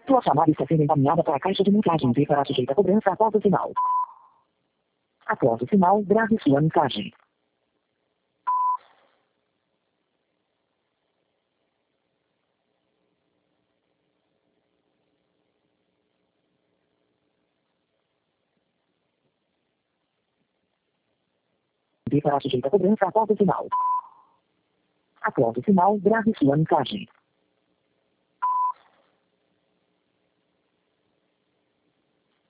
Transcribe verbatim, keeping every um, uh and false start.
Sua chamada está sendo encaminhada para a caixa de mensagens e será sujeita a cobrança após o sinal. Após o sinal, grave sua mensagem. E será sujeita a cobrança após o sinal. Após o sinal, grave sua mensagem.